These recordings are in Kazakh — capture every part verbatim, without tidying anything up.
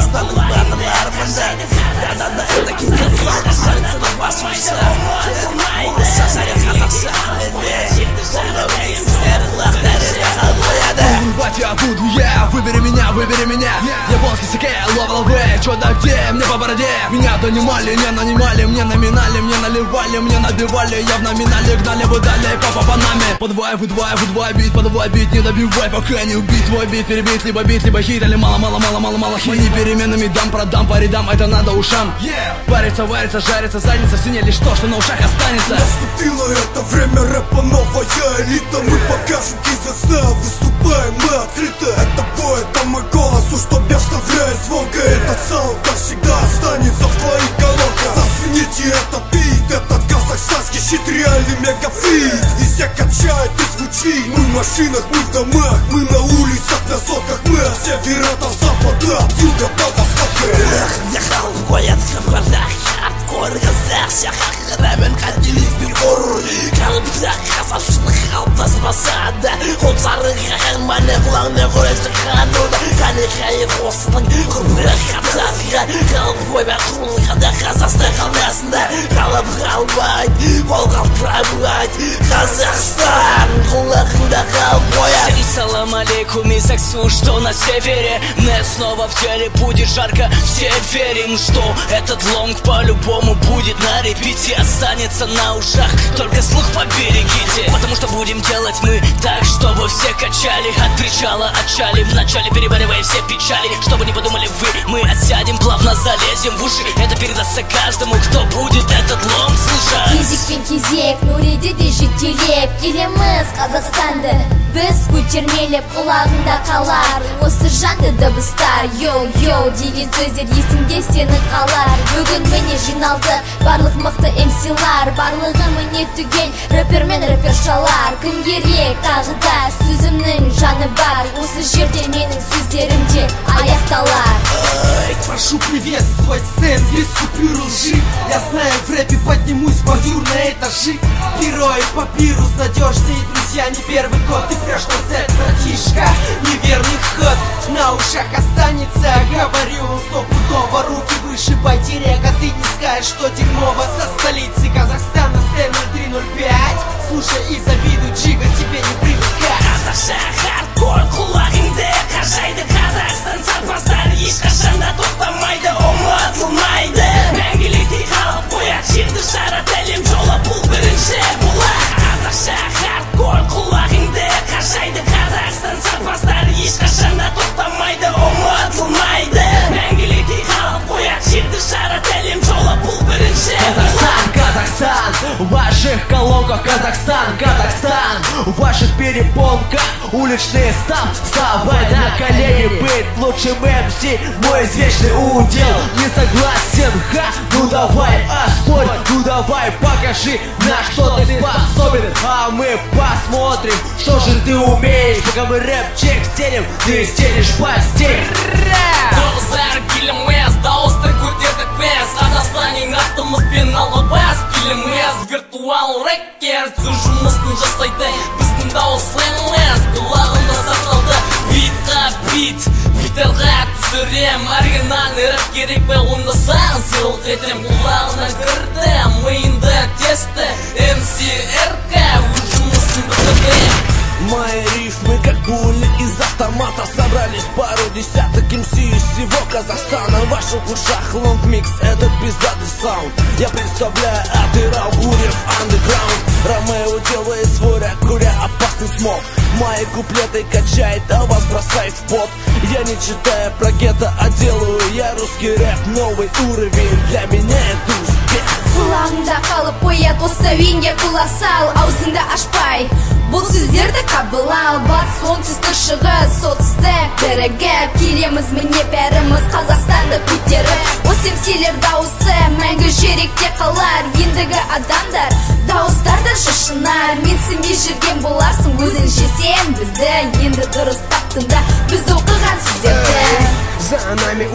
Қазақстанның батырлары мында. Янада это кеткен сал, останется на басусы. Болса жария қазақша Ебать, я буду я, выбери меня, выбери меня. Японский саке, ловал вы, чё да где, мне по бороде. Меня донимали, не нанимали, мне номинали, мне наливали, мне набивали. Я в номинале гнали бы далее, папа по нами. Подвай, выдвай, выдвай бит, подвай бит, не добивай, пока не убить твой бит. Перебить, либо бит, либо хит, или мало, мало, мало, мало, мало хит. Мои переменами дам, продам по рядам, это надо ушам. Парится, варится, жарится, задница, в сине лишь то, что на ушах останется. Наступило это время рэпа, новая элита. Мы покажем КЗС, выступаем мы открыто. Это бой, это мой голос, уж что я вставляю звонко. Этот саунд навсегда останется в твоих колонках. Зацените этот бит, этот казахстанский щит, реальный мегафит. Везде качает и звучит. Мы в машинах, мы в домах, мы на улицах, на сотках. Мы от севера до запада, от юга до востока. Где халк ходят в городах, хардкор казах, всех рэпен катились бигур. Қалыпта қазақшылық қалыптаспасады. Қолдары қағанманы құлағына көресті қануды. Қаны қайыр осының құрбыры қаптарға. Қалып қойбай құрылғанда Қазақстан қаласында. Қалып қалмайды, қол қалтырамайды. Қазақстан құлағында қалып қояды. Салам алейкум, и заксу, что на севере. Не снова в теле будет жарко, все верим, что этот лонг по-любому будет на репите. Останется на ушах, только слух поберегите. Потому что будем делать мы так, чтобы все качали. От причала отчали, вначале переваривая все печали. Чтобы не подумали вы, мы отсядем, плавно залезем в уши. Это передастся каждому, кто будет этот лонг слушать. Кезек пен кезек, нөреде де жетелеп келеміз Қазақстанды. Біз көтермелеп құлағында қалар осы жанды дыбыстар. Йоу-йоу деген сөздер есіңде сені қалар. Бүгін міне жиналды барлық мықты эмсилар. Барлығы міне түгел рэпер мен рэпершалар. Күн керек тағы да сөзімнің жаны бар. Осы жерде менің сөздерімде аяқталар. Прошу приветствовать сцен без купюр лжи. Я знаю, в рэпе поднимусь бордюр на этажи. Герои папирус, надежные друзья, не первый год. Ты прешь на сет, братишка, неверный ход. На ушах останется, говорю, стопудово. Руки выше, пойди река, ты не скажешь, что дерьмово. Со столицы Казахстана, сцены три ноль пять. Слушай и завидуй, Джига, тебе не привыкать. Қазақша хардкор құлағыңды қажайды. Қазақстан сарбаздары ешқашан да тоқтамайды, ұмытылмайды. Мәңгілікте қалып қояды жерді жарат әлем жолы, бұл бірінші бұлақ. Қазақша хардкор құлағыңды қажайды. Қазақстан сарбаздары ешқашан да тоқтамайды, ұмытылмайды. Мәңгілікте қалып қояды жерді жарат әлем жолы, бұл бірінші Казахстан, Казахстан, в ваших колонках Казахстан, Казахстан, в ваших перепонках уличный став. Вставай на колени, быть лучшим эм си, мой извечный удел. Не согласен, ха, ну давай оспорь, ну давай покажи, на что ты способен. А мы посмотрим, что же ты умеешь. Пока мы рэпчик стелим, ты стелишь постель. Достар келеміз, дауысты көтердік біз. Қазақстанның аттымызбен алабас келеміз. Виртуал рэкер, түз жұмысын жасайды біздің дауысымыз. Құлағында сақталды битқа бит, биттарға түсірем. Оригинальный рэп керек бе ондасаң, сыйлық етем. Құлағына кірді, миында тесті, эм си эр ка өз жұмысын бітірді. Мои рифмы как пули из автомата. Собрались пару десяток эм си из всего Казахстана. В ваших ушах лонг микс, это пиздатый саунд. Я представляю Атырау, Гурьев, андеграунд. Ромео делает свой рэп, куря опасный смог. Мои куплеты качает, а вас бросает в пот. Я не читаю про гетто, а делаю я русский рэп. Новый уровень, для меня это успех. Құлағыңда қалып қояды осы винге құлақ сал, аузыңды ашпай. Бұл сөздерді қабылау, батыс, оңтүстік, шығыс, солтүстік бірігіп келеміз міне бәріміз Қазақстанды көтеріп. Осы эмсилер дауысы мәңгі жүректе қалар. Ендігі адамдар дауыстарды шашынар. Менсінбей жүрген боларсың өзіңше сен бізді. Енді дұрыс таптың да біз оқыған сөздерді. За нами улицы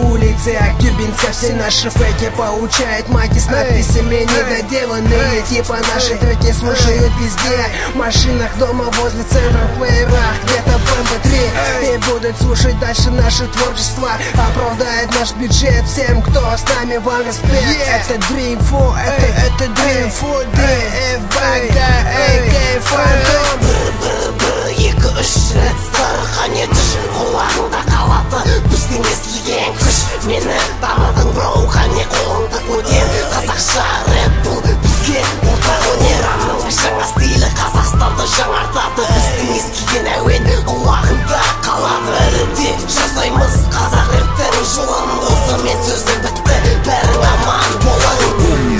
Версия кубинская, все наши фейки получают маки с надписями недоделанные. Типа наши треки слушают везде, в машинах, дома, возле центров, в плеерах, где-то в эм пэ три. И будут слушать дальше наше творчество. Оправдает наш бюджет всем, кто с нами, вам респект. Это Dream Four, это, это Dream Four, ди эф би ка, эй кей Phantom. Екі-үш рет сырғанет үшін құлағыңда қалады біздің естілген күш. Мені дамыдың броу, қане қолыңды көтер. Қазақша рэп бұл бізге ортақ өнер. Жаңа стилі Қазақстанды жаңартады, біздің естілген әуен құлағыңда қалады. Әлі жасаймыз қазақ рэптерін жылын, осымен сөзім бітті, бәрің аман болың.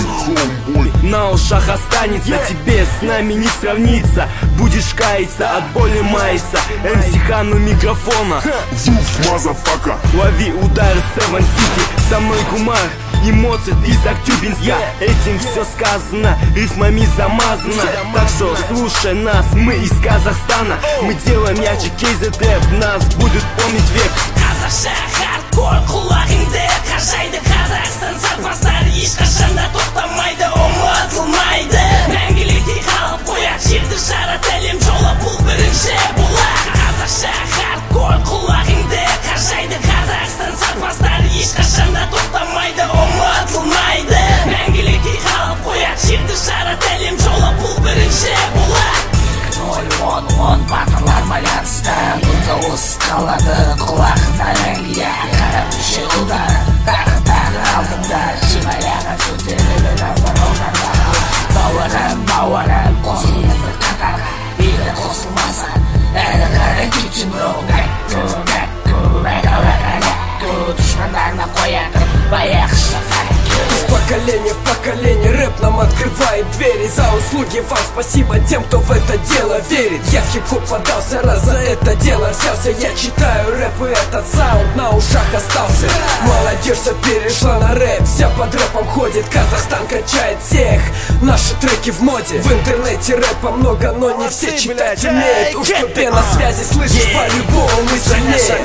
На ушах останется, тебе с нами не сравнится. Будешь каяться, от боли маяться. эм си Хан у микрофона. Вуф, мазафака. Лови удар Севен Сити. Со мной Кумар, эмоции из Актюбинска. Этим все сказано, рифмами замазано. Так что слушай нас, мы из Казахстана. Мы делаем ярче кейзет рэп, нас будет помнить век. Қазақша хардкор құлағыңды қажайды. Қазақстан сарбаздар ешқашанда тоқтамайды, ұмытылмайды. Мәңгілікке қалып қояр жерді жарат әлем жолы, бұл бірінші болар. Қазақша хардкор құлағыңды қажайды. Қазақстан сарбаздар ешқашанда тоқтамайды, ұмытылмайды. Мәңгілікке қалып қояр жерді жарат әлем жолы, бұл бірінші болар. нөл он он батырлар байланысты, бұл дауыс қалады құлағында мәңгіге. Қарапұшы ұлдары тағы-тағы алдында, жимаяға сөздерді назар аудардағы. Бауырым, бауырым, қосылыңызды қатарға, бейді қосылмаса әлі қара кетшін броу. Гәкку, гәкку, әка, әка, гәкку, дұшпандарына қоятын баяқшы фәкку. Из поколения в поколение рэп нам открывает двери. За услуги вам спасибо тем, кто в это дело верит. Я в хип-хоп подался, раз за это дело взялся. Я читаю рэп, и этот саунд на ушах остался. Молодежь вся перешла на рэп, вся под рэпом ходит. Казахстан качает всех, наши треки в моде. В интернете рэпа много, но не все читать умеют. Уж кто на связи, слышишь, по-любому мы сильнее.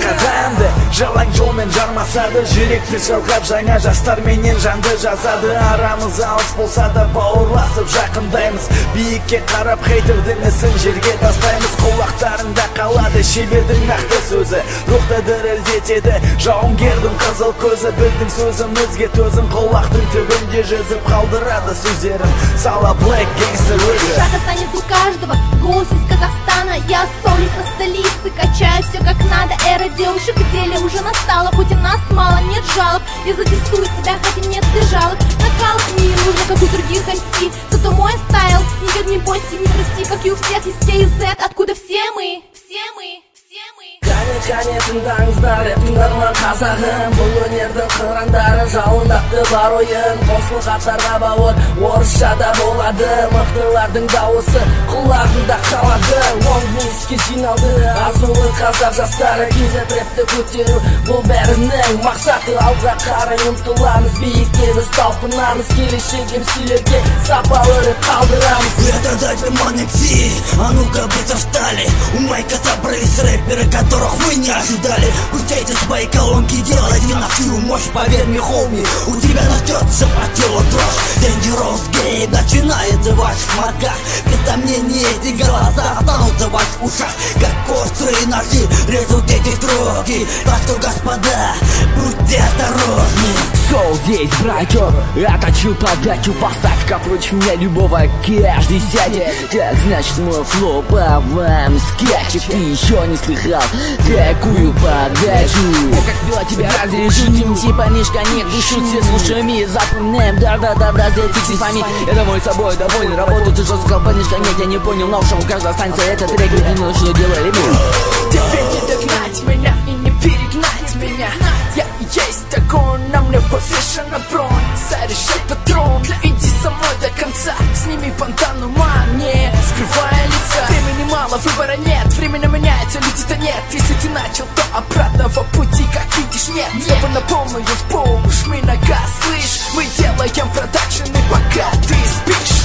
Жалаң жолмен жармасады, жүректі жалғап жаңа жастарменен жанды жазады. Арамыз алыс болса да бауырласып жақындаймыз. Биікке қарап хейтердің ісін жерге тастаймыз. Құлақтарында қалады шебердің нақты сөзі, рухты дірілдетеді жауынгердің қызыл көзі. Біздің сөзімізге төзім құлақтың түбінде жүзіп қалдырады сөздерін сала Black Gangster Reggae. Шаг останется у каждого, голос из Казахстана. Я соль со столицы, качаю все как надо. Эра девушек в деле уже настала, хоть и нас мало, нет жалоб. Я заинтересую тебя, хотя нет ты жалоб. Накал не нужно, как у других ай си. Зато мой стайл, никак не бойся, не прости, как и у всех из К и Z. Откуда все мы, все мы, все мы. Кәне, кәне, тыңдаңыздар, рэп тыңдарман қазағым. Бұл өнердің қырандары жалындақты бар ойын. Қосыл қатарға бауыр, орысша да болады. Мықтылардың дауысы құлағында қалады. Лонгминске жиналды азулы қазақ жастары. Кейзет рэпті көтеру, бұл бәрінің мақсаты. Алға қарай ұмтыламыз, биікке біз талпынамыз. Келешек емсілерге сапалы рэп қалдырамыз. Это дать внимание все, а ну-ка будьте встали. У майка собрались рэперы, которых вы не ожидали. Крутяйте свои колонки, делайте на всю мощь. Поверь мне, хоуми, у тебя начнется по телу дрожь. Dangerous Game начинается в ваших мозгах. Без сомнений эти голоса останутся в ваших ушах, как острые ножи режут эти строки. Так что, господа, будьте осторожны. Соу здесь, братья, я точу подачу. Поставь-ка против меня любого, каждый сядет. Так значит мой флоу по вам скачет. Ты еще не слыхал такую подачу. Я как пила тебя разрежу, тимти парнишка, не дышу. Все слушаем и запоминаем, да-да-да-да, за этих сифами. Я домой собой доволен, работаю ты жестко, парнишка, нет, я не понял. На ушам у каждого останется этот трек, ведь не ночью делали мы. Теперь не догнать меня и не перегнать меня. Я и есть такой, на мне повешена бронь. Заряжай патрон, иди со мной до конца. Сними фонтан ума, не скрывая лица. Времени мало, выбора нет, время меняется, людей-то нет. Если ты начал, то обратного пути, как видишь, нет. Небо на полную в пол, жми на газ, слышь. Мы делаем продакшены, пока ты спишь.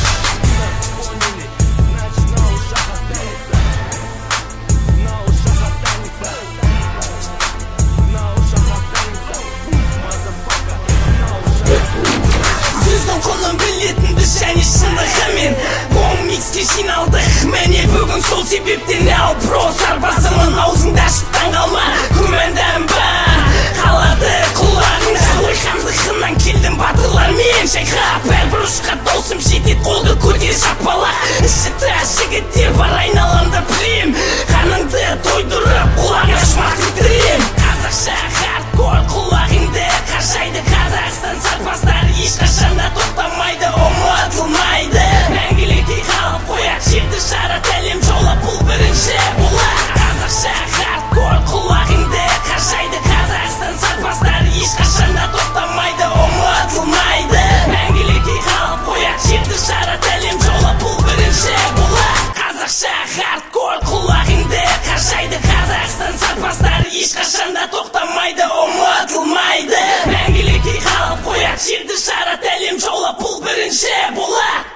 жиналдық міне бүгін сол себептен ал про сарбазымын аузыңда ашып таң қалма күмәнданба қалады құлағыңда ойхандығынан келдім батырлармен шайқап әрбір ұшқа досым жетет қолды көтер шапалақ іші тас жігіттер бар айналамда білем қарныңды тойдырып құлақ ашмақ тірем қазақша хардкор құлағыңды қажайды қазақстан сарбаздары ешқашанда тоқтамайды ұмытылмайды мәңгілікке қалып қояды жерді жарат әлем жолы бұл бірінші болар қазақша хардкор құлағыңды қажайды қазақстан сарбаздары ешқашанда тоқтамайды ұмытылмайды мәңгілікке қалып қояды жерді жарат әлем жолы бұл бірінші болар қазақша хардкор құлағыңды қажайды қазақстан сарбаздары ешқашанда тоқтамайды ұмытылмайды мәңгілікке қалып қояды жерді жарат әлем жолы бұл бірінші болар